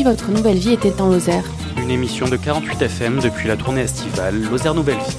votre nouvelle vie était en Lozère. Une émission de 48 FM depuis la tournée estivale Lozère Nouvelle Vie.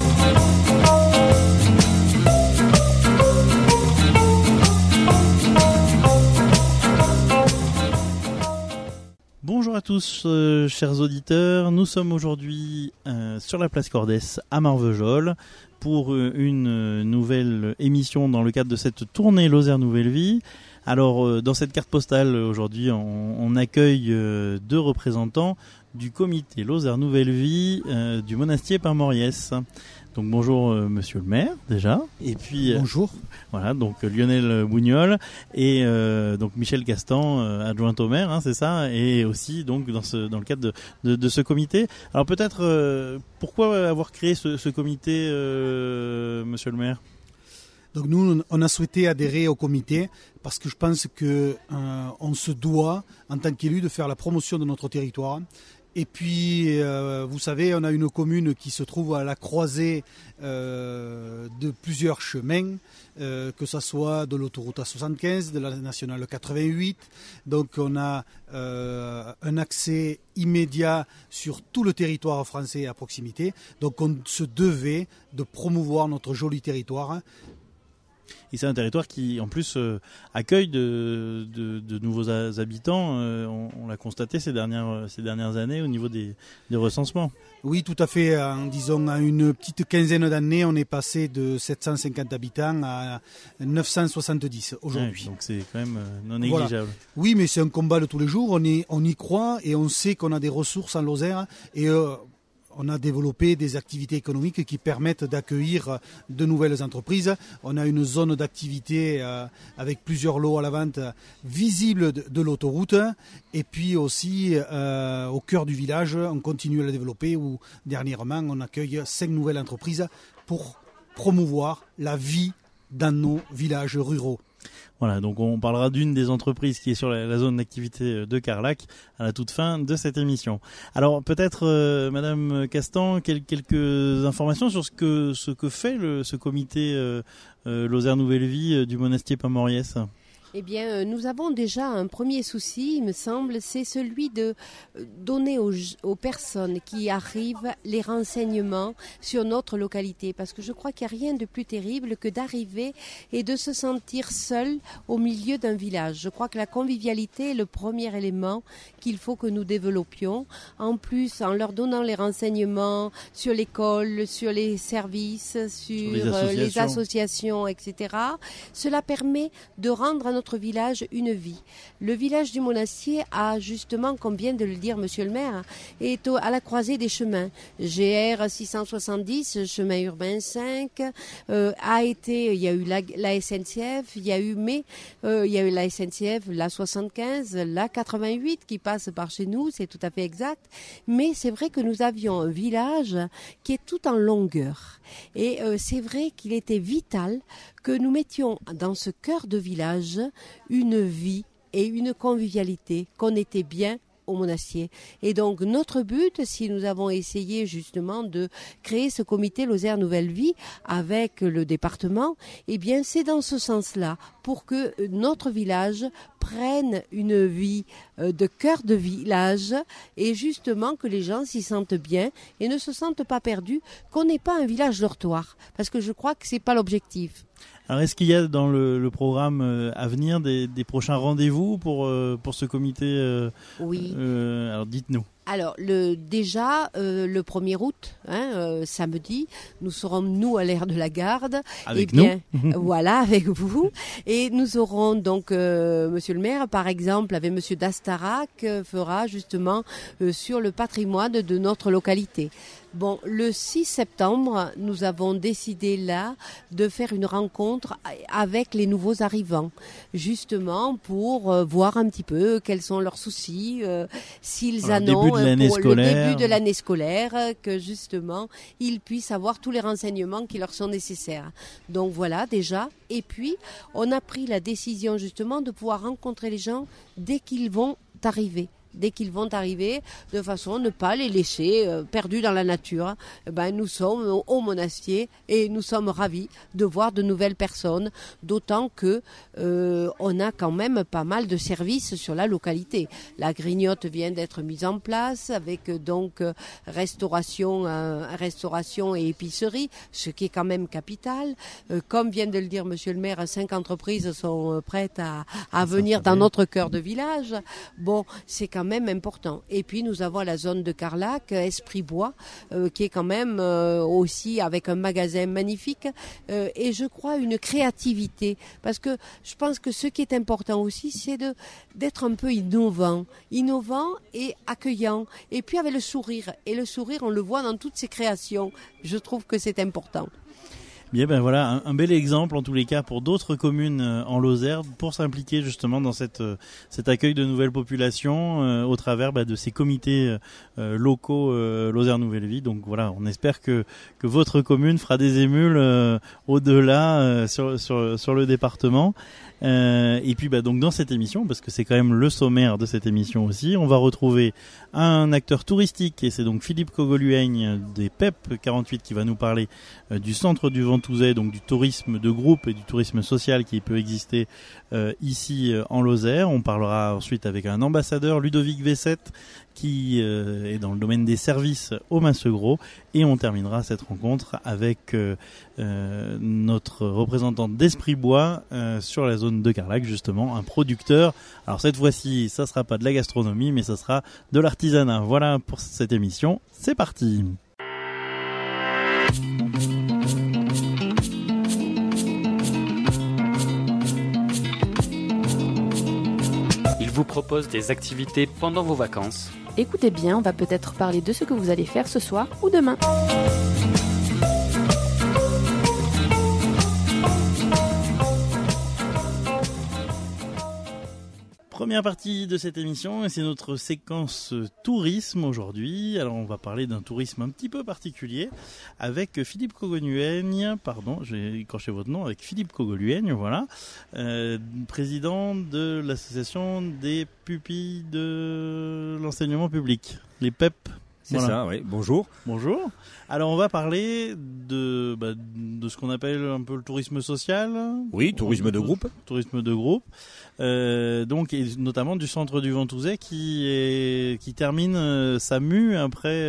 Bonjour à tous, chers auditeurs. Nous sommes aujourd'hui sur la place Cordès à Marvejols pour une nouvelle émission dans le cadre de cette tournée Lozère Nouvelle Vie. Alors, dans cette carte postale, aujourd'hui, on accueille deux représentants du comité Lozère Nouvelle Vie du Monastier Pain-Moriès. Donc bonjour monsieur le maire déjà, et puis bonjour. Voilà, donc Lionel Bougnol et donc Michel Castan, adjoint au maire, hein, c'est ça, et aussi donc dans le cadre de ce comité. Alors peut-être pourquoi avoir créé ce comité, monsieur le maire? Donc nous, on a souhaité adhérer au comité parce que je pense que on se doit, en tant qu'élu, de faire la promotion de notre territoire. Et puis, vous savez, on a une commune qui se trouve à la croisée de plusieurs chemins, que ce soit de l'autoroute A75, de la nationale 88. Donc, on a un accès immédiat sur tout le territoire français à proximité. Donc, on se devait de promouvoir notre joli territoire. Et c'est un territoire qui, en plus, accueille de nouveaux habitants. On l'a constaté ces dernières années au niveau des recensements. Oui, tout à fait. Disons, à une petite quinzaine d'années, on est passé de 750 habitants à 970 aujourd'hui. Ouais, donc c'est quand même non négligeable. Voilà. Oui, mais c'est un combat de tous les jours. On y croit et on sait qu'on a des ressources en Lozère. Et on a développé des activités économiques qui permettent d'accueillir de nouvelles entreprises. On a une zone d'activité avec plusieurs lots à la vente visibles de l'autoroute. Et puis aussi, au cœur du village, on continue à la développer où dernièrement, on accueille 5 nouvelles entreprises pour promouvoir la vie dans nos villages ruraux. Voilà, donc on parlera d'une des entreprises qui est sur la zone d'activité de Carlac à la toute fin de cette émission. Alors peut-être, Madame Castan, quelques informations sur ce que fait ce comité Lozère Nouvelle Vie du Monastier Pain-Moriès. Eh bien, nous avons déjà un premier souci, il me semble, c'est celui de donner aux personnes qui arrivent les renseignements sur notre localité. Parce que je crois qu'il n'y a rien de plus terrible que d'arriver et de se sentir seul au milieu d'un village. Je crois que la convivialité est le premier élément qu'il faut que nous développions. En plus, en leur donnant les renseignements sur l'école, sur les services, sur les associations, etc., cela permet de rendre à notre village une vie. Le village du Monastier a justement, comme vient de le dire monsieur le maire, est à la croisée des chemins. GR 670, chemin urbain 5, il y a eu la SNCF, il y a eu la SNCF, la 75, la 88 qui passe par chez nous, c'est tout à fait exact. Mais c'est vrai que nous avions un village qui est tout en longueur. Et c'est vrai qu'il était vital que nous mettions dans ce cœur de village une vie et une convivialité, qu'on était bien au Monastier. Et donc notre but, si nous avons essayé justement de créer ce comité Lozère Nouvelle Vie avec le département, eh bien c'est dans ce sens-là, pour que notre village prenne une vie de cœur de village et justement que les gens s'y sentent bien et ne se sentent pas perdus, qu'on n'ait pas un village dortoir, parce que je crois que c'est pas l'objectif. Alors est-ce qu'il y a dans le programme à venir des prochains rendez-vous pour ce comité Oui. Alors dites-nous. Alors, le 1er août, samedi, nous serons, nous, à l'aire de la Garde. Avec nous. Voilà, avec vous. Et nous aurons donc, monsieur le maire, par exemple, avec monsieur Dastarac, fera justement sur le patrimoine de notre localité. Bon, le 6 septembre, nous avons décidé là de faire une rencontre avec les nouveaux arrivants, justement pour voir un petit peu quels sont leurs soucis, s'ils en ont pour le début de l'année scolaire, que justement ils puissent avoir tous les renseignements qui leur sont nécessaires. Donc voilà déjà. Et puis on a pris la décision justement de pouvoir rencontrer les gens dès qu'ils vont arriver. dès qu'ils vont arriver, de façon à ne pas les laisser perdus dans la nature. Nous sommes au Monastier et nous sommes ravis de voir de nouvelles personnes, d'autant que on a quand même pas mal de services sur la localité. La grignote vient d'être mise en place avec donc restauration et épicerie, ce qui est quand même capital. Comme vient de le dire Monsieur le maire, 5 entreprises sont prêtes à venir dans notre cœur de village. Bon, c'est quand même important. Et puis nous avons la zone de Carlac, Esprit Bois, qui est quand même aussi avec un magasin magnifique et je crois une créativité, parce que je pense que ce qui est important aussi, c'est d'être un peu innovant et accueillant, et puis avec le sourire. Et le sourire, on le voit dans toutes ces créations. Je trouve que c'est important. Bien, voilà, un bel exemple en tous les cas pour d'autres communes en Lozère pour s'impliquer justement dans cet accueil de nouvelles populations au travers de ces comités locaux Lozère Nouvelle Vie. Donc voilà, on espère que votre commune fera des émules au-delà sur le département. Et puis donc dans cette émission, parce que c'est quand même le sommaire de cette émission aussi, on va retrouver un acteur touristique, et c'est donc Philippe Cogolueigne des PEP 48 qui va nous parler du centre du Ventouzet, donc du tourisme de groupe et du tourisme social qui peut exister ici en Lozère. On parlera ensuite avec un ambassadeur, Ludovic Vessette, qui est dans le domaine des services au Massegros, et on terminera cette rencontre avec notre représentante d'Esprit Bois sur la zone de Carlac, justement, un producteur. Alors cette fois-ci, ça sera pas de la gastronomie, mais ça sera de l'artisanat. Voilà pour cette émission, c'est parti. Il vous propose des activités pendant vos vacances. Écoutez bien, on va peut-être parler de ce que vous allez faire ce soir ou demain. Première partie de cette émission, et c'est notre séquence tourisme aujourd'hui. Alors on va parler d'un tourisme un petit peu particulier avec Philippe Cogolueigne, j'ai écorché votre nom, avec Philippe Cogolueigne, voilà, président de l'association des pupilles de l'enseignement public, les PEP. C'est ça, oui. Bonjour. Bonjour. Alors on va parler de ce qu'on appelle un peu le tourisme social. Oui, tourisme de groupe. Tourisme de groupe. Donc et notamment du centre du Ventouzet qui termine sa mue après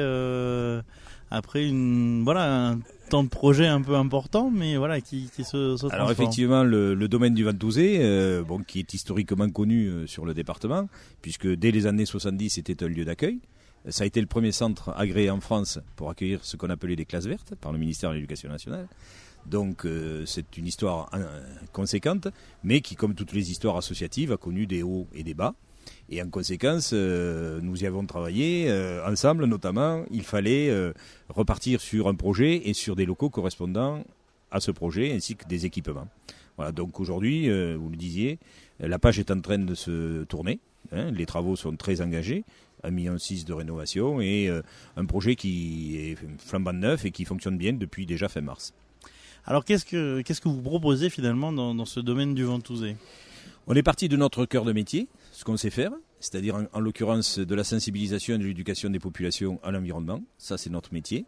un temps de projet un peu important, mais voilà qui se transforme. Alors effectivement, le domaine du Ventouzet, qui est historiquement connu sur le département, puisque dès les années 70 c'était un lieu d'accueil. Ça a été le premier centre agréé en France pour accueillir ce qu'on appelait les classes vertes par le ministère de l'Éducation nationale. Donc c'est une histoire conséquente, mais qui, comme toutes les histoires associatives, a connu des hauts et des bas. Et en conséquence, nous y avons travaillé ensemble, notamment. Il fallait repartir sur un projet et sur des locaux correspondant à ce projet, ainsi que des équipements. Voilà, donc aujourd'hui, vous le disiez, la page est en train de se tourner. Les travaux sont très engagés. 1,6 million de rénovation et un projet qui est flambant neuf et qui fonctionne bien depuis déjà fin mars. Alors qu'est-ce que vous proposez finalement dans ce domaine du Ventouzet ? On est parti de notre cœur de métier, ce qu'on sait faire, c'est-à-dire en l'occurrence de la sensibilisation et de l'éducation des populations à l'environnement. Ça, c'est notre métier.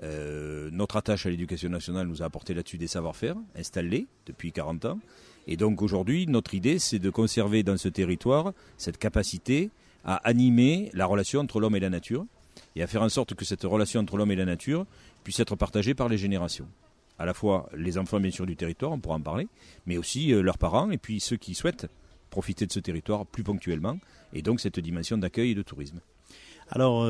Notre attache à l'éducation nationale nous a apporté là-dessus des savoir-faire installés depuis 40 ans. Et donc aujourd'hui, notre idée, c'est de conserver dans ce territoire cette capacité à animer la relation entre l'homme et la nature et à faire en sorte que cette relation entre l'homme et la nature puisse être partagée par les générations. À la fois les enfants, bien sûr, du territoire, on pourra en parler, mais aussi leurs parents et puis ceux qui souhaitent profiter de ce territoire plus ponctuellement, et donc cette dimension d'accueil et de tourisme. Alors,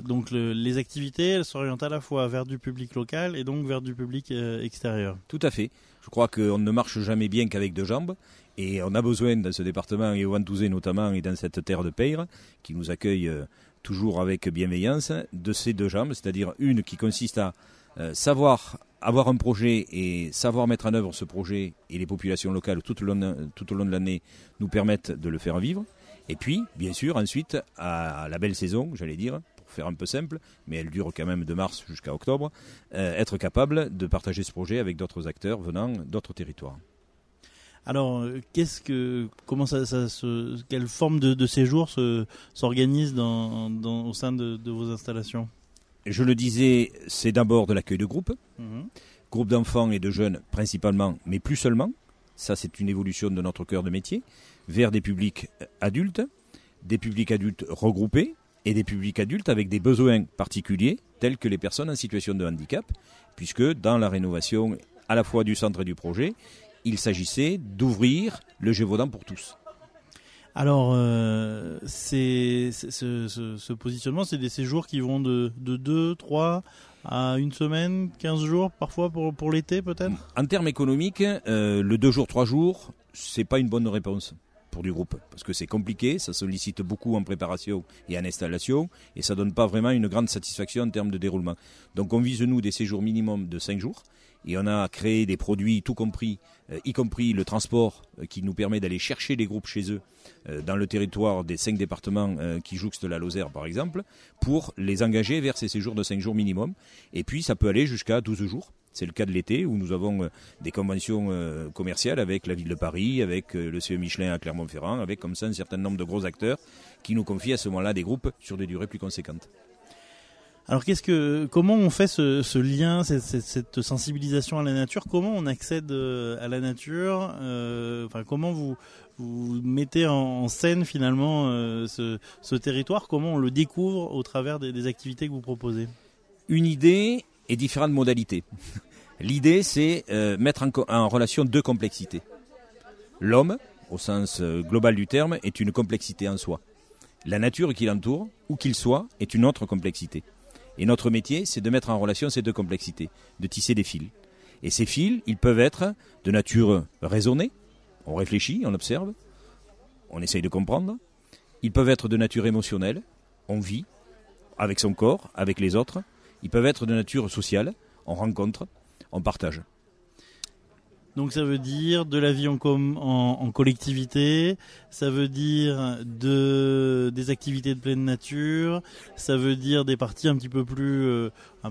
les activités, elles s'orientent à la fois vers du public local et donc vers du public extérieur. Tout à fait. Je crois qu'on ne marche jamais bien qu'avec deux jambes. Et on a besoin dans ce département, et au Ventouzet notamment, et dans cette terre de Peyre, qui nous accueille toujours avec bienveillance, de ces deux jambes, c'est-à-dire une qui consiste à savoir avoir un projet et savoir mettre en œuvre ce projet, et les populations locales tout au long de l'année nous permettent de le faire vivre. Et puis, bien sûr, ensuite, à la belle saison, j'allais dire, pour faire un peu simple, mais elle dure quand même de mars jusqu'à octobre, être capable de partager ce projet avec d'autres acteurs venant d'autres territoires. Alors, quelle forme de séjour s'organise au sein de vos installations ? Je le disais, c'est d'abord de l'accueil de groupes, groupes d'enfants et de jeunes principalement, mais plus seulement. Ça, c'est une évolution de notre cœur de métier, vers des publics adultes regroupés et des publics adultes avec des besoins particuliers, tels que les personnes en situation de handicap, puisque dans la rénovation à la fois du centre et du projet, il s'agissait d'ouvrir le Gévaudan pour tous. Alors, ce positionnement, c'est des séjours qui vont de 2, 3 à une semaine, 15 jours, parfois pour l'été peut-être ? En termes économiques, le 2 jours, 3 jours, c'est pas une bonne réponse pour du groupe, parce que c'est compliqué, ça sollicite beaucoup en préparation et en installation, et ça donne pas vraiment une grande satisfaction en termes de déroulement. Donc on vise, nous, des séjours minimum de 5 jours, et on a créé des produits tout compris, y compris le transport qui nous permet d'aller chercher les groupes chez eux dans le territoire des 5 départements qui jouxtent la Lozère par exemple, pour les engager vers ces séjours de 5 jours minimum. Et puis ça peut aller jusqu'à 12 jours. C'est le cas de l'été où nous avons des conventions commerciales avec la ville de Paris, avec le CE Michelin à Clermont-Ferrand, avec comme ça un certain nombre de gros acteurs qui nous confient à ce moment-là des groupes sur des durées plus conséquentes. Alors comment on fait ce lien, cette sensibilisation à la nature ? Comment on accède à la nature ? Comment vous mettez en scène finalement ce territoire ? Comment on le découvre au travers des activités que vous proposez ? Une idée et différentes modalités. L'idée, c'est mettre en relation 2 complexités. L'homme, au sens global du terme, est une complexité en soi. La nature qui l'entoure, où qu'il soit, est une autre complexité. Et notre métier, c'est de mettre en relation ces 2 complexités, de tisser des fils. Et ces fils, ils peuvent être de nature raisonnée, on réfléchit, on observe, on essaye de comprendre. Ils peuvent être de nature émotionnelle, on vit avec son corps, avec les autres. Ils peuvent être de nature sociale, on rencontre, on partage. Donc ça veut dire de la vie en collectivité, ça veut dire des activités de pleine nature, ça veut dire des parties un peu plus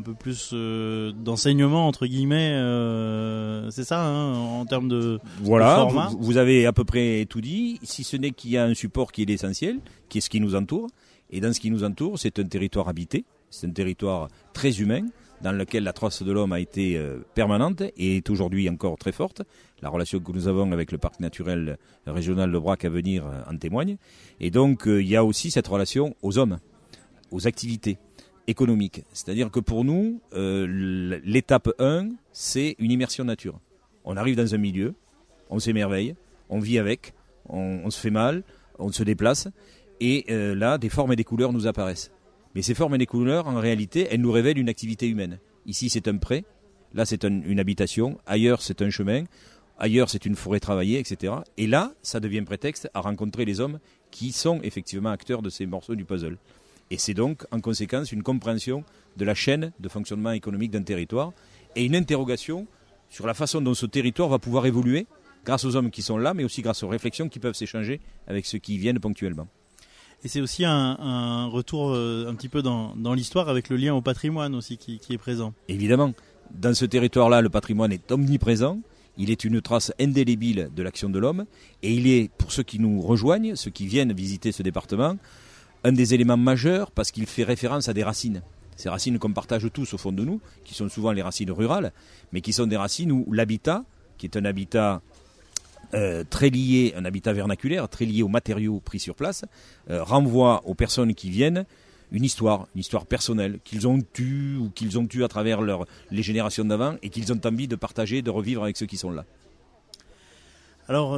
d'enseignement entre guillemets, c'est ça en termes de format. Voilà, vous avez à peu près tout dit, si ce n'est qu'il y a un support qui est l'essentiel, qui est ce qui nous entoure. Et dans ce qui nous entoure, c'est un territoire habité, c'est un territoire très humain, dans lequel la trace de l'homme a été permanente et est aujourd'hui encore très forte. La relation que nous avons avec le parc naturel régional de Brac à venir en témoigne. Et donc, il y a aussi cette relation aux hommes, aux activités économiques. C'est-à-dire que pour nous, l'étape 1, c'est une immersion nature. On arrive dans un milieu, on s'émerveille, on vit avec, on se fait mal, on se déplace. Et là, des formes et des couleurs nous apparaissent. Mais ces formes et des couleurs, en réalité, elles nous révèlent une activité humaine. Ici, c'est un pré, là, c'est une habitation, ailleurs, c'est un chemin, ailleurs, c'est une forêt travaillée, etc. Et là, ça devient prétexte à rencontrer les hommes qui sont effectivement acteurs de ces morceaux du puzzle. Et c'est donc, en conséquence, une compréhension de la chaîne de fonctionnement économique d'un territoire et une interrogation sur la façon dont ce territoire va pouvoir évoluer grâce aux hommes qui sont là, mais aussi grâce aux réflexions qui peuvent s'échanger avec ceux qui y viennent ponctuellement. Et c'est aussi un retour un petit peu dans l'histoire avec le lien au patrimoine aussi qui est présent. Évidemment, dans ce territoire-là, le patrimoine est omniprésent. Il est une trace indélébile de l'action de l'homme. Et il est, pour ceux qui nous rejoignent, ceux qui viennent visiter ce département, un des éléments majeurs parce qu'il fait référence à des racines. Ces racines qu'on partage tous au fond de nous, qui sont souvent les racines rurales, mais qui sont des racines où l'habitat, qui est un habitat très lié, un habitat vernaculaire, très lié aux matériaux pris sur place, renvoie aux personnes qui viennent une histoire personnelle qu'ils ont eue ou qu'ils ont eue à travers les générations d'avant et qu'ils ont envie de partager, de revivre avec ceux qui sont là. Alors,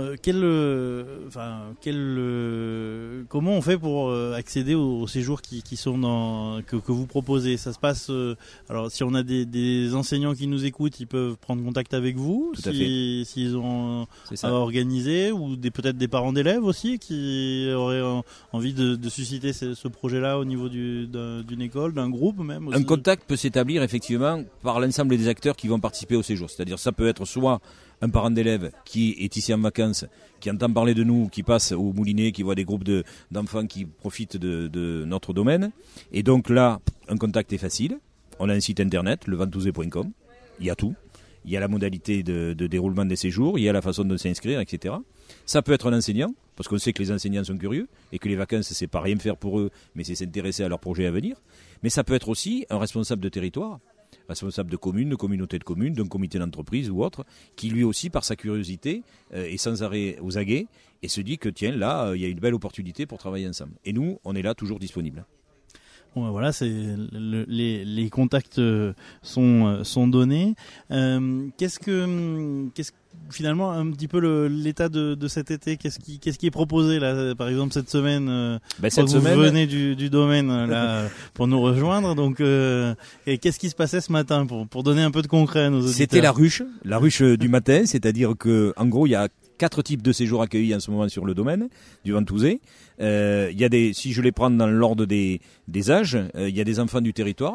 comment on fait pour accéder aux séjours qui sont que vous proposez ? Ça se passe. Alors, si on a des enseignants qui nous écoutent, ils peuvent prendre contact avec vous, s'ils ont à organiser, ou peut-être des parents d'élèves aussi qui auraient envie de susciter ce projet-là au niveau d'une école, d'un groupe même. Aussi. Un contact peut s'établir effectivement par l'ensemble des acteurs qui vont participer au séjour. C'est-à-dire, ça peut être soit un parent d'élève qui est ici en vacances, qui entend parler de nous, qui passe au Moulinet, qui voit des groupes d'enfants qui profitent de notre domaine. Et donc là, un contact est facile. On a un site internet, levantouze.com. Il y a tout. il y a la modalité de déroulement des séjours, il y a la façon de s'inscrire, etc. Ça peut être un enseignant, parce qu'on sait que les enseignants sont curieux et que les vacances, c'est pas rien faire pour eux, mais c'est s'intéresser à leur projet à venir. Mais ça peut être aussi un responsable de territoire, responsable de commune, de communauté de communes, d'un comité d'entreprise ou autre, qui lui aussi, par sa curiosité, est sans arrêt aux aguets et se dit que tiens, là, il y a une belle opportunité pour travailler ensemble. Et nous, on est là toujours disponibles. Bon, voilà, les contacts sont donnés. Qu'est-ce que finalement un petit peu l'état de cet été, qu'est-ce qui est proposé là, par exemple cette semaine, vous venez du domaine là pour nous rejoindre, donc et qu'est-ce qui se passait ce matin pour donner un peu de concret à nos auditeurs? C'était la ruche du matin, c'est-à-dire que en gros il y a 4 types de séjours accueillis en ce moment sur le domaine du Ventousais. Il y a si je les prends dans l'ordre des âges, il y a des enfants du territoire,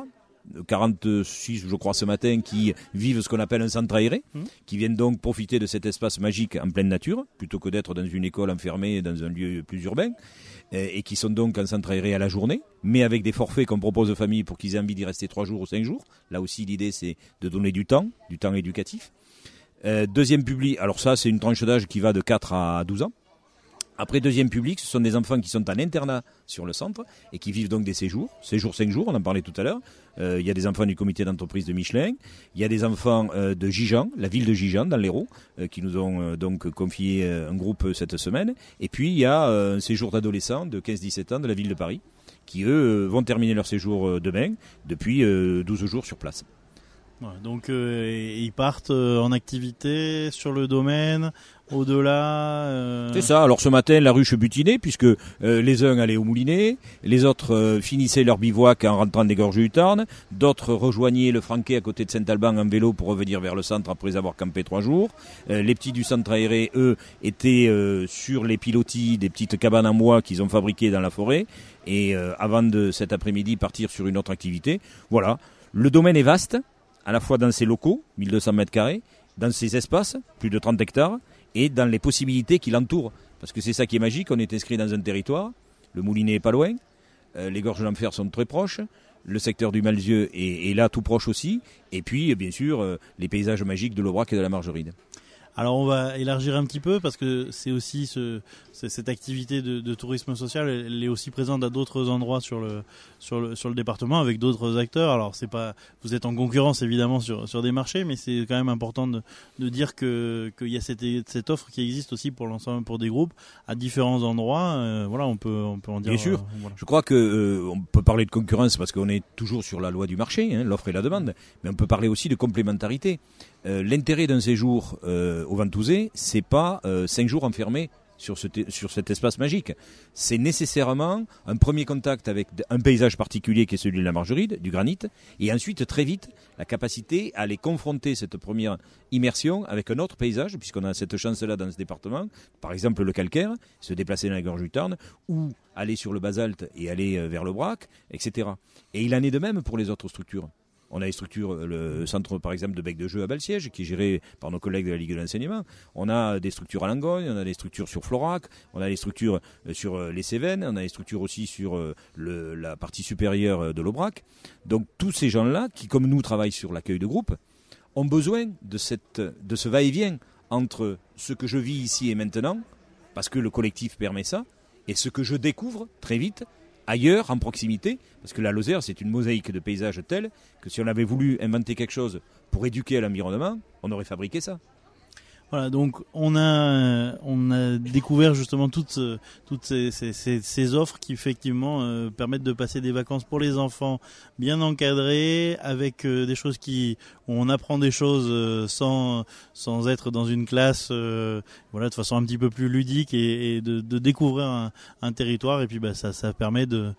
46 je crois ce matin, qui vivent ce qu'on appelle un centre aéré, qui viennent donc profiter de cet espace magique en pleine nature, plutôt que d'être dans une école enfermée dans un lieu plus urbain, et qui sont donc en centre aéré à la journée, mais avec des forfaits qu'on propose aux familles pour qu'ils aient envie d'y rester 3 jours ou 5 jours. Là aussi l'idée c'est de donner du temps éducatif. Deuxième public, alors ça c'est une tranche d'âge qui va de 4 à 12 ans. Après deuxième public, ce sont des enfants qui sont en internat sur le centre et qui vivent donc des séjours 5 jours, on en parlait tout à l'heure. Il y a des enfants du comité d'entreprise de Michelin, il y a des enfants de Gijan, la ville de Gijan dans l'Hérault, qui nous ont donc confié un groupe cette semaine. Et puis il y a un séjour d'adolescents de 15-17 ans de la ville de Paris, qui eux vont terminer leur séjour demain, depuis 12 jours sur place. Ouais, donc ils partent en activité sur le domaine, au-delà. C'est ça. Alors ce matin, la ruche butinait puisque les uns allaient au Moulinet, les autres finissaient leur bivouac en rentrant des Gorges du Tarn, d'autres rejoignaient le Franquet à côté de Saint-Alban en vélo pour revenir vers le centre après avoir campé 3 jours. Les petits du centre aéré, eux, étaient sur les pilotis des petites cabanes en bois qu'ils ont fabriquées dans la forêt et avant de cet après-midi partir sur une autre activité. Voilà. Le domaine est vaste, à la fois dans ses locaux, 1200 mètres carrés, dans ses espaces, plus de 30 hectares, et dans les possibilités qui l'entourent. Parce que c'est ça qui est magique, on est inscrit dans un territoire, le Moulinet est pas loin, les Gorges de l'Enfer sont très proches, le secteur du Malzieu est là tout proche aussi, et puis bien sûr les paysages magiques de l'Aubrac et de la Margeride. Alors on va élargir un petit peu parce que c'est aussi cette activité de tourisme social, elle est aussi présente à d'autres endroits sur le département avec d'autres acteurs. Alors c'est pas, vous êtes en concurrence évidemment sur des marchés, mais c'est quand même important de dire qu'il y a cette offre qui existe aussi pour l'ensemble, pour des groupes à différents endroits. Voilà, on peut en dire. Bien sûr. Voilà. Je crois que on peut parler de concurrence parce qu'on est toujours sur la loi du marché, l'offre et la demande, mais on peut parler aussi de complémentarité. L'intérêt d'un séjour au Ventousais, c'est pas 5 jours enfermés sur cet espace magique. C'est nécessairement un premier contact avec un paysage particulier qui est celui de la Margeride, du granit, et ensuite très vite la capacité à aller confronter cette première immersion avec un autre paysage, puisqu'on a cette chance-là dans ce département, par exemple le calcaire, se déplacer dans la gorge du Tarn, ou aller sur le basalte et aller vers le Brac, etc. Et il en est de même pour les autres structures. On a les structures, le centre par exemple de Bec de Jeu à Balsiège, qui est géré par nos collègues de la Ligue de l'enseignement. On a des structures à Langogne, on a des structures sur Florac, on a des structures sur les Cévennes, on a des structures aussi sur la partie supérieure de l'Aubrac. Donc tous ces gens-là, qui comme nous travaillent sur l'accueil de groupe, ont besoin de ce va-et-vient entre ce que je vis ici et maintenant, parce que le collectif permet ça, et ce que je découvre très vite ailleurs, en proximité, parce que la Lozère, c'est une mosaïque de paysages telle que si on avait voulu inventer quelque chose pour éduquer à l'environnement, on aurait fabriqué ça. Voilà, donc on a découvert justement toutes ces offres qui effectivement permettent de passer des vacances pour les enfants bien encadrées, avec des choses où on apprend des choses sans être dans une classe, voilà, de façon un petit peu plus ludique et de découvrir un territoire, et puis ça permet de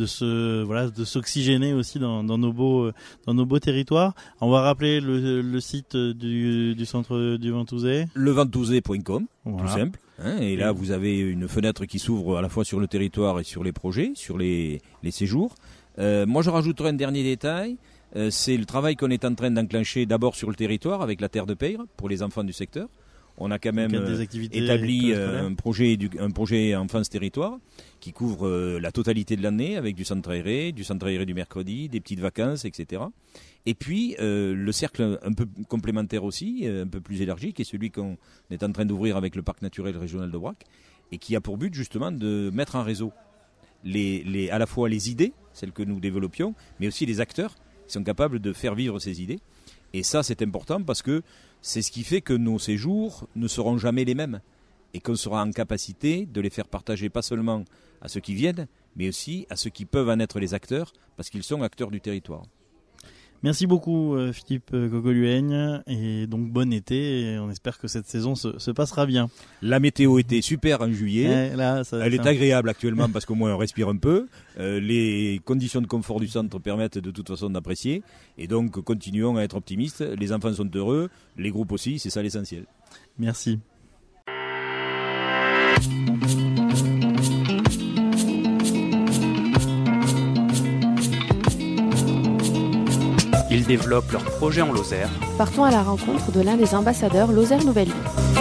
s'oxygéner aussi dans nos beaux territoires. On va rappeler le site du centre du Ventousais. Leventousais.com, voilà. Tout simple. Et là, vous avez une fenêtre qui s'ouvre à la fois sur le territoire et sur les projets, sur les séjours. Moi, je rajouterai un dernier détail. C'est le travail qu'on est en train d'enclencher d'abord sur le territoire avec la terre de Peyre pour les enfants du secteur. on a quand même des activités établi scolaires. un projet Enfance Territoire qui couvre la totalité de l'année avec du centre aéré du mercredi, des petites vacances, etc. Et puis le cercle un peu complémentaire aussi, un peu plus élargi, qui est celui qu'on est en train d'ouvrir avec le parc naturel régional de Brac et qui a pour but justement de mettre en réseau à la fois les idées, celles que nous développions, mais aussi les acteurs qui sont capables de faire vivre ces idées. Et ça, c'est important parce que c'est ce qui fait que nos séjours ne seront jamais les mêmes et qu'on sera en capacité de les faire partager pas seulement à ceux qui viennent, mais aussi à ceux qui peuvent en être les acteurs parce qu'ils sont acteurs du territoire. Merci beaucoup Philippe Gogolueigne, et donc bon été, et on espère que cette saison se passera bien. La météo était super en juillet, elle est agréable actuellement parce qu'au moins on respire un peu, les conditions de confort du centre permettent de toute façon d'apprécier, et donc continuons à être optimistes, les enfants sont heureux, les groupes aussi, c'est ça l'essentiel. Merci. Ils développent leurs projets en Lozère. Partons à la rencontre de l'un des ambassadeurs Lozère Nouvelle Vie.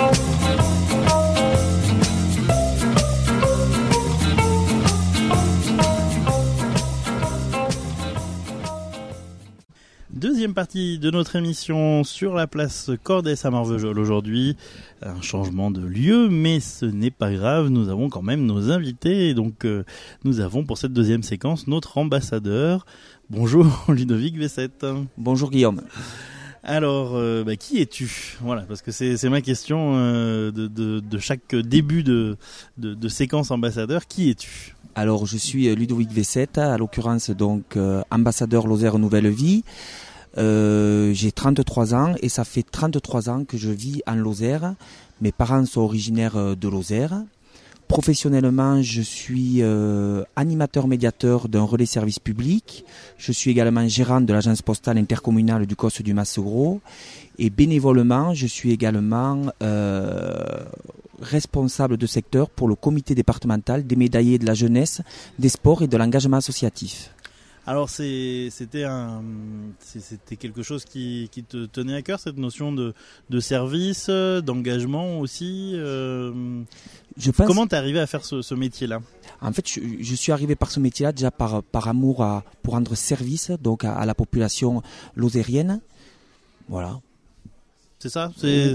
Deuxième partie de notre émission sur la place Cordès à Marvejols aujourd'hui. Un changement de lieu, mais ce n'est pas grave, nous avons quand même nos invités. Et donc nous avons pour cette deuxième séquence notre ambassadeur. Bonjour Ludovic Vessette. Bonjour Guillaume. Alors, qui es-tu ? Voilà, parce que c'est ma question de chaque début de séquence ambassadeur. Qui es-tu ? Alors, je suis Ludovic Vessette, à l'occurrence donc ambassadeur Lozère Nouvelle Vie. J'ai 33 ans et ça fait 33 ans que je vis en Lozère. Mes parents sont originaires de Lozère. Professionnellement, je suis animateur-médiateur d'un relais service public. Je suis également gérant de l'agence postale intercommunale du COS du Massegros. Et bénévolement, je suis également responsable de secteur pour le comité départemental des médaillés de la jeunesse, des sports et de l'engagement associatif. Alors c'était quelque chose qui te tenait à cœur, cette notion de service, d'engagement aussi. Comment t'es arrivé à faire ce métier-là ? En fait, je suis arrivé par ce métier-là déjà par amour pour rendre service donc à la population lozérienne. Voilà. C'est ça.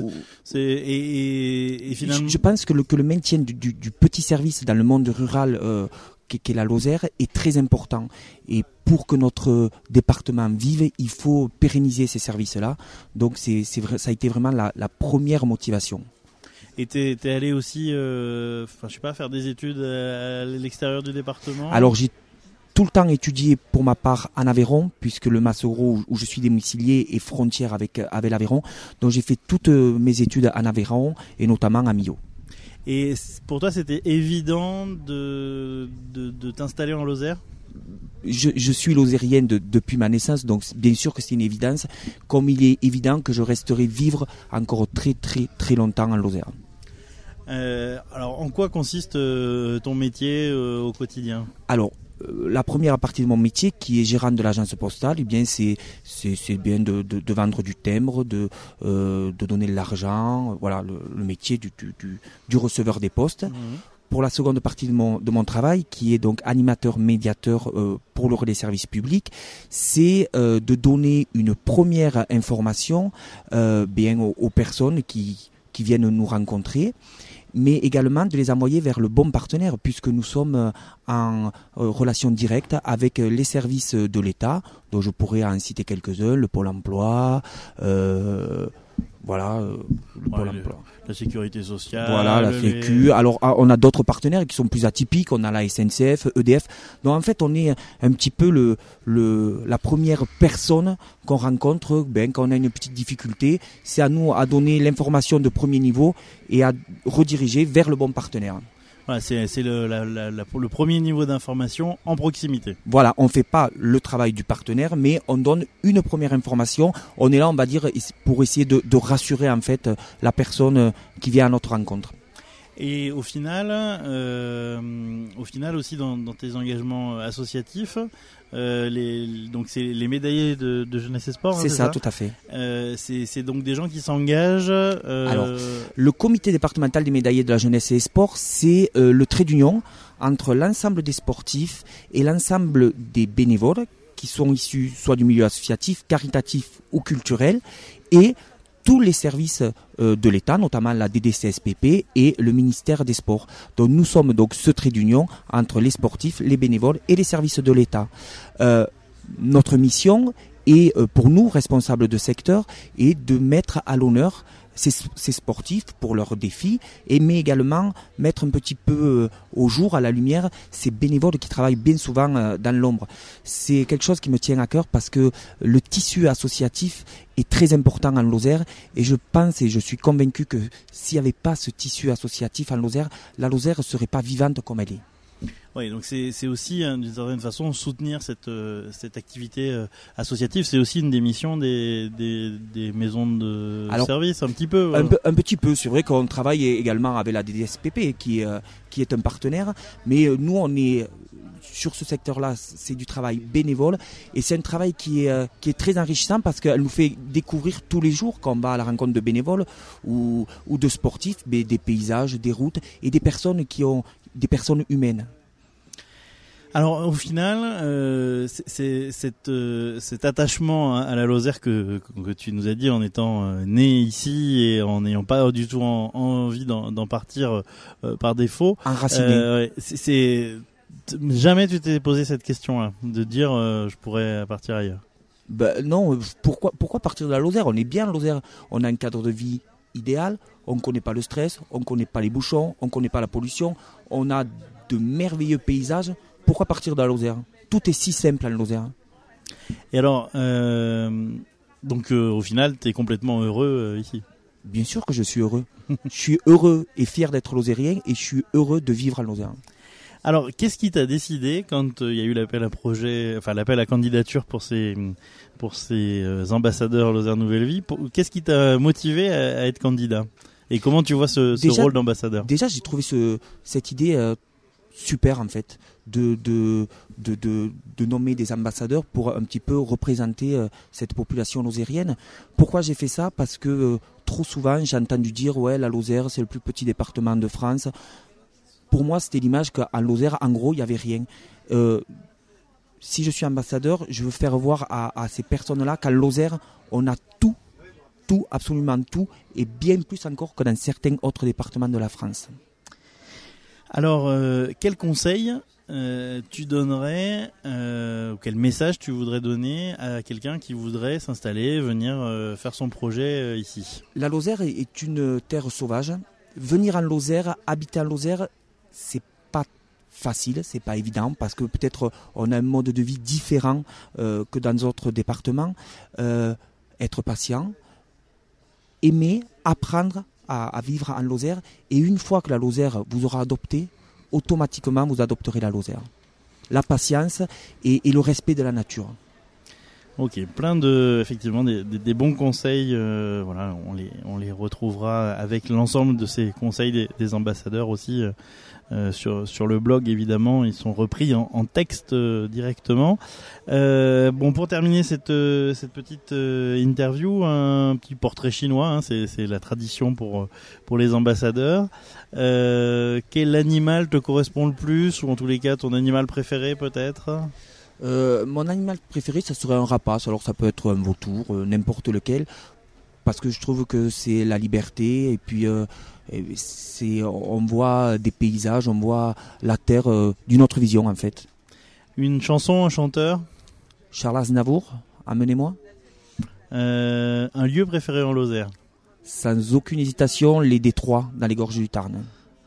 Et finalement, je pense que le maintien du petit service dans le monde rural qu'est la Lozère est très important. Et pour que notre département vive, il faut pérenniser ces services-là. Donc ça a été vraiment la première motivation. Et t'es allé aussi, faire des études à l'extérieur du département ? Alors j'ai tout le temps étudié pour ma part en Aveyron, puisque le Massegros où je suis domicilié est frontière avec l'Aveyron. Donc j'ai fait toutes mes études en Aveyron et notamment à Millau. Et pour toi, c'était évident de t'installer en Lozère ? Je suis lozérienne depuis ma naissance, donc bien sûr que c'est une évidence, comme il est évident que je resterai vivre encore très très très longtemps en Lozère. Alors, en quoi consiste ton métier au quotidien ? Alors, la première partie de mon métier, qui est gérant de l'agence postale, eh bien c'est bien de vendre du timbre, de donner de l'argent, voilà le métier du receveur des postes. Mmh. Pour la seconde partie de mon travail, qui est donc animateur-médiateur pour le relais service public, c'est de donner une première information aux personnes qui viennent nous rencontrer, mais également de les envoyer vers le bon partenaire, puisque nous sommes en relation directe avec les services de l'État, dont je pourrais en citer quelques-uns, le Pôle emploi, le Pôle emploi. La sécurité sociale. Voilà, la Sécu. Alors, on a d'autres partenaires qui sont plus atypiques. On a la SNCF, EDF. Donc, en fait, on est un petit peu la première personne qu'on rencontre quand on a une petite difficulté. C'est à nous à donner l'information de premier niveau et à rediriger vers le bon partenaire. Voilà, c'est le premier niveau d'information en proximité. Voilà, on ne fait pas le travail du partenaire, mais on donne une première information. On est là, on va dire, pour essayer de rassurer en fait la personne qui vient à notre rencontre. Et au final aussi dans tes engagements associatifs, donc c'est les médaillés de jeunesse et sport. C'est ça, tout à fait. C'est donc des gens qui s'engagent. Alors, le comité départemental des médaillés de la jeunesse et sport, c'est le trait d'union entre l'ensemble des sportifs et l'ensemble des bénévoles qui sont issus soit du milieu associatif, caritatif ou culturel, et tous les services de l'État, notamment la DDCSPP et le ministère des Sports. Donc nous sommes donc ce trait d'union entre les sportifs, les bénévoles et les services de l'État. Notre mission est, pour nous, responsables de secteur, est de mettre à l'honneur ces sportifs pour leurs défis, mais également mettre un petit peu au jour, à la lumière, ces bénévoles qui travaillent bien souvent dans l'ombre. C'est quelque chose qui me tient à cœur parce que le tissu associatif est très important en Lozère, et je pense et je suis convaincu que s'il n'y avait pas ce tissu associatif en Lozère, la Lozère ne serait pas vivante comme elle est. Oui, donc c'est aussi d'une certaine façon soutenir cette activité associative. C'est aussi une des missions des maisons de service, un petit peu. Un petit peu. C'est vrai qu'on travaille également avec la DDSPP qui est un partenaire, mais nous on est sur ce secteur-là, c'est du travail bénévole, et c'est un travail qui est très enrichissant parce qu'elle nous fait découvrir tous les jours, quand on va à la rencontre de bénévoles ou de sportifs, des paysages, des routes et des personnes humaines. Alors au final, cet attachement à la Lozère que tu nous as dit en étant né ici et en n'ayant pas du tout envie d'en partir par défaut, enraciné. Jamais tu t'es posé cette question-là, de dire je pourrais partir ailleurs. Non, pourquoi partir de la Lozère ? On est bien en Lozère, on a un cadre de vie idéal, on ne connaît pas le stress, on ne connaît pas les bouchons, on ne connaît pas la pollution, on a de merveilleux paysages. Pourquoi partir de la Lozère ? Tout est si simple en Lozère. Et alors, donc au final, tu es complètement heureux ici ? Bien sûr que je suis heureux. Je suis heureux et fier d'être lozérien, et je suis heureux de vivre en Lozère. Alors, qu'est-ce qui t'a décidé quand il y a eu l'appel à candidature pour ces ambassadeurs Lozère Nouvelle Vie ? Qu'est-ce qui t'a motivé à être candidat ? Et comment tu vois ce rôle d'ambassadeur ? Déjà, j'ai trouvé cette idée super en fait, de nommer des ambassadeurs pour un petit peu représenter cette population lozérienne. Pourquoi j'ai fait ça ? Parce que trop souvent j'ai entendu dire ouais, la Lozère c'est le plus petit département de France. Pour moi c'était l'image qu'en Lozère en gros il n'y avait rien. Si je suis ambassadeur, je veux faire voir à ces personnes-là qu'en Lozère on a tout, absolument tout, et bien plus encore que dans certains autres départements de la France. Alors, quel conseil tu donnerais, ou quel message tu voudrais donner à quelqu'un qui voudrait s'installer, venir faire son projet ici ? La Lozère est une terre sauvage. Venir en Lozère, habiter en Lozère, c'est pas facile, c'est pas évident, parce que peut-être on a un mode de vie différent que dans d'autres départements. Être patient, aimer, apprendre à vivre en Lozère, et une fois que la Lozère vous aura adopté, automatiquement vous adopterez la Lozère. La patience et le respect de la nature. Ok, plein effectivement des bons conseils. Voilà, on les retrouvera avec l'ensemble de ces conseils des ambassadeurs aussi sur le blog, évidemment. Ils sont repris en texte directement. Bon, pour terminer cette petite interview, un petit portrait chinois, hein, c'est la tradition pour les ambassadeurs. Quel animal te correspond le plus, ou en tous les cas ton animal préféré peut-être ? Mon animal préféré, ça serait un rapace. Alors ça peut être un vautour, n'importe lequel, parce que je trouve que c'est la liberté, et puis on voit des paysages, on voit la terre d'une autre vision en fait. Une chanson, un chanteur ? Charles Aznavour, Amenez-moi. Un lieu préféré en Lozère ? Sans aucune hésitation, les Détroits dans les gorges du Tarn.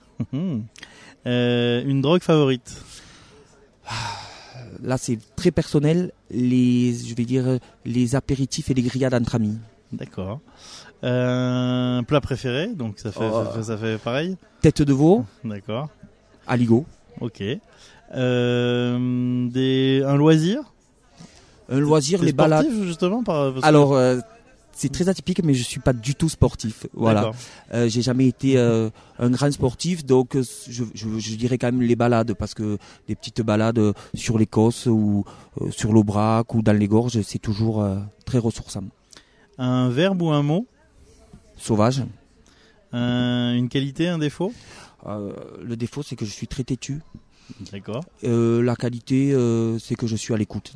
Une drogue favorite ? Là, c'est très personnel, les apéritifs et les grillades entre amis. D'accord. Plat préféré, donc ça fait pareil. Tête de veau. D'accord. Aligot. Ok. Un loisir. Un loisir, les balades. Justement, alors, c'est très atypique, mais je suis pas du tout sportif. Voilà. J'ai jamais été un grand sportif, donc je dirais quand même les balades, parce que des petites balades sur les Causses ou sur l'Aubrac ou dans les gorges, c'est toujours très ressourçant. Un verbe ou un mot? Sauvage. Une qualité, un défaut? Le défaut, c'est que je suis très têtu. D'accord. La qualité, c'est que je suis à l'écoute.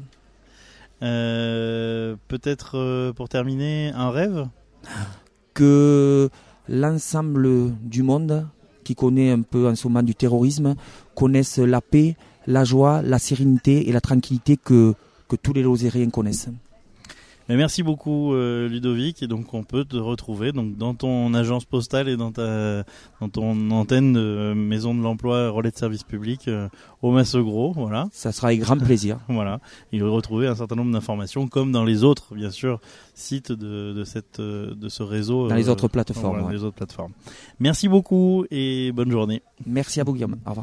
Peut-être pour terminer, un rêve? Que l'ensemble du monde qui connaît un peu en ce moment du terrorisme connaisse la paix, la joie, la sérénité et la tranquillité que tous les Lozériens connaissent. Mais merci beaucoup Ludovic, et donc on peut te retrouver donc dans ton agence postale et dans ton antenne de maison de l'emploi relais de service public au Massegros, voilà. Ça sera avec grand plaisir. Voilà, il va retrouver un certain nombre d'informations comme dans les autres bien sûr sites de ce réseau, dans les autres plateformes. Voilà, les autres plateformes. Merci beaucoup et bonne journée. Merci à vous Guillaume. Au revoir.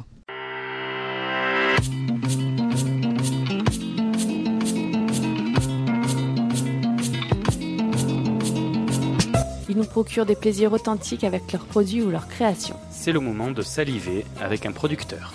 Ils nous procurent des plaisirs authentiques avec leurs produits ou leurs créations. C'est le moment de saliver avec un producteur.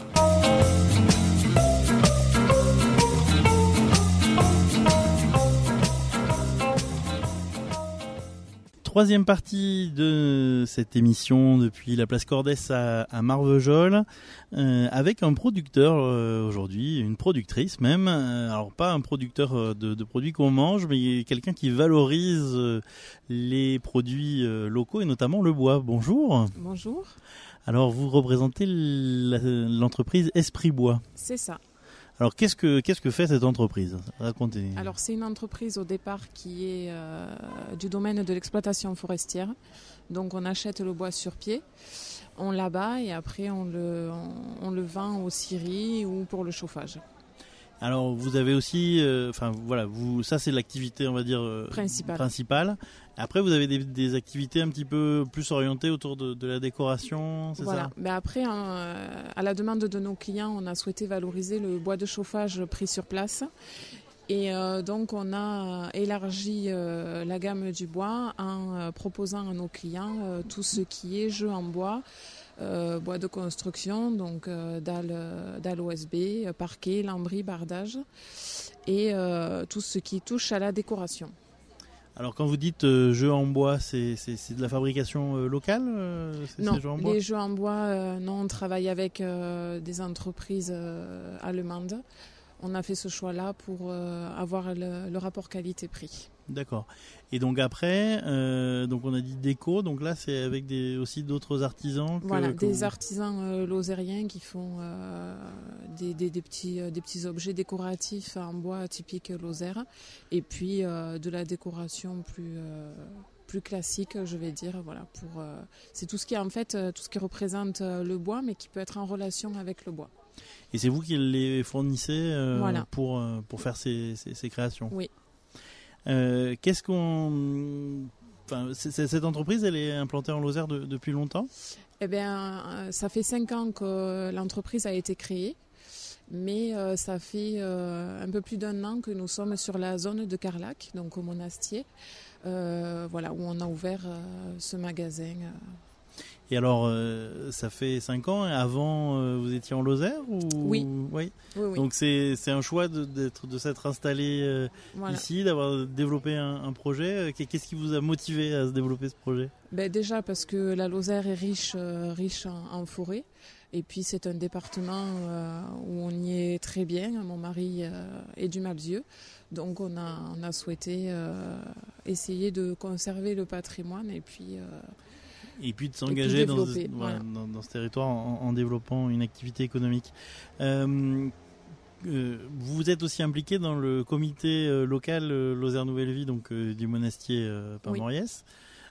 Troisième partie de cette émission depuis la place Cordès à Marvejols, avec un producteur aujourd'hui, une productrice même. Alors pas un producteur de produits qu'on mange, mais quelqu'un qui valorise les produits locaux et notamment le bois. Bonjour. Bonjour. Alors vous représentez l'entreprise Esprit Bois. C'est ça. Alors qu'est-ce que fait cette entreprise? Racontez. Alors c'est une entreprise au départ qui est du domaine de l'exploitation forestière. Donc on achète le bois sur pied, on l'abat et après on le vend aux scieries ou pour le chauffage. Alors vous avez aussi, ça c'est l'activité on va dire principale. Après vous avez des activités un petit peu plus orientées autour de la décoration, c'est ça? Mais après, à la demande de nos clients, on a souhaité valoriser le bois de chauffage pris sur place. Et donc on a élargi la gamme du bois en proposant à nos clients tout ce qui est jeu en bois. Bois de construction, donc dalles OSB, parquet, lambris, bardage et tout ce qui touche à la décoration. Alors quand vous dites jeux en bois, c'est de la fabrication locale Non, ces jeux en bois? les jeux en bois, non, on travaille avec des entreprises allemandes. On a fait ce choix-là pour avoir le rapport qualité-prix. D'accord. Et donc après, donc on a dit déco, donc là c'est avec aussi d'autres artisans. Des artisans lozériens qui font des petits objets décoratifs en bois typique lozère, et puis de la décoration plus classique, je vais dire. Voilà, c'est tout ce qui est en fait tout ce qui représente le bois, mais qui peut être en relation avec le bois. Et c'est vous qui les fournissez pour faire ces créations? Oui. Cette entreprise, elle est implantée en Lozère depuis longtemps? Eh bien, ça fait 5 ans que l'entreprise a été créée, mais ça fait un peu plus d'1 an que nous sommes sur la zone de Carlac, donc au Monastier, où on a ouvert ce magasin. Et alors, ça fait 5 ans, et avant, vous étiez en Lozère ou... Oui. Donc c'est un choix de s'être installé ici, d'avoir développé un projet. Qu'est-ce qui vous a motivé à se développer ce projet? Déjà parce que la Lozère est riche en forêt. Et puis c'est un département où on y est très bien. Mon mari est du Malzieu. Donc on a souhaité essayer de conserver le patrimoine et puis de s'engager dans ce territoire en développant une activité économique. Vous êtes aussi impliqué dans le comité local Lozère Nouvelle Vie, donc du Monastier par Moriès.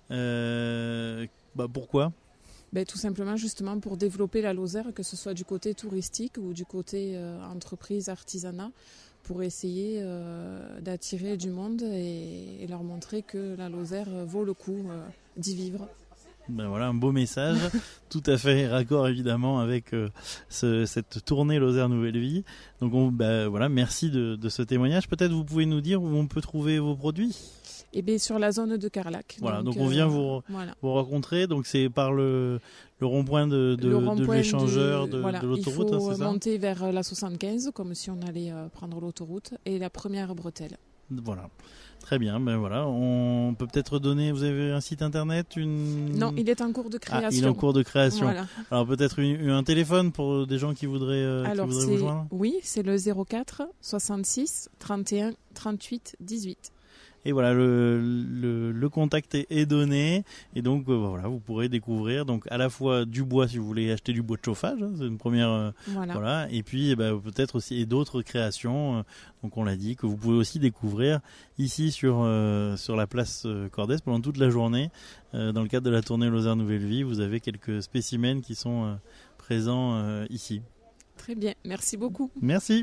Pourquoi? Tout simplement justement pour développer la Lozère, que ce soit du côté touristique ou du côté entreprise, artisanat, pour essayer d'attirer du monde et leur montrer que la Lozère vaut le coup d'y vivre. Voilà un beau message, tout à fait raccord évidemment avec cette tournée Lozère Nouvelle Vie. Donc merci de ce témoignage. Peut-être vous pouvez nous dire où on peut trouver vos produits? Et bien sur la zone de Carlac. Voilà, donc on vient vous rencontrer, donc c'est par le rond-point de l'échangeur de l'autoroute, il faut c'est ça ? monter vers la 75, comme si on allait prendre l'autoroute, et la première bretelle. Voilà, très bien, ben voilà, on peut peut-être donner, vous avez un site internet, Non, il est en cours de création. Il est en cours de création. Voilà. Alors peut-être un téléphone pour des gens qui voudraient vous joindre ? Oui, c'est le 04 66 31 38 18. Et voilà, le contact est donné, et donc voilà, vous pourrez découvrir donc à la fois du bois si vous voulez acheter du bois de chauffage, c'est une première voilà, et puis peut-être aussi d'autres créations, donc on l'a dit, que vous pouvez aussi découvrir ici sur la place Cordès pendant toute la journée, dans le cadre de la tournée Lozère Nouvelle Vie. Vous avez quelques spécimens qui sont présents ici. Très bien, merci beaucoup. Merci.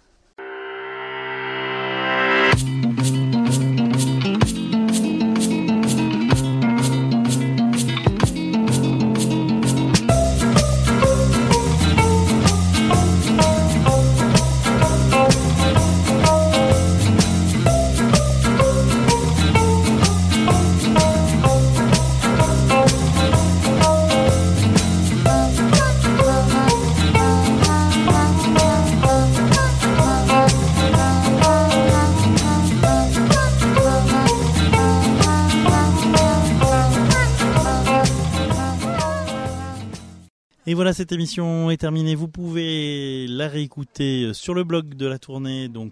Et voilà, cette émission est terminée. Vous pouvez la réécouter sur le blog de la tournée, donc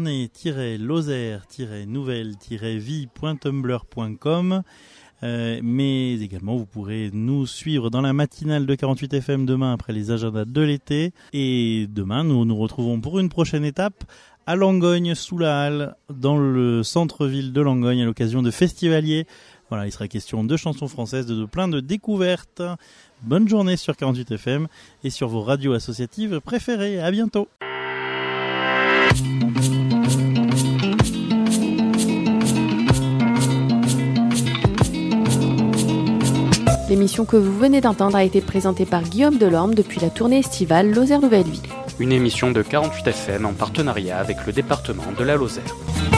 tournée-lozère-nouvelle-vie.tumblr.com. Mais également, vous pourrez nous suivre dans la matinale de 48 FM demain après les agendas de l'été. Et demain, nous nous retrouvons pour une prochaine étape à Langogne, sous la Halle, dans le centre-ville de Langogne, à l'occasion de festivaliers. Voilà, il sera question de chansons françaises, de plein de découvertes. Bonne journée sur 48 FM et sur vos radios associatives préférées. À bientôt. L'émission que vous venez d'entendre a été présentée par Guillaume Delorme depuis la tournée estivale Lozère Nouvelle Vie. Une émission de 48 FM en partenariat avec le département de la Lozère.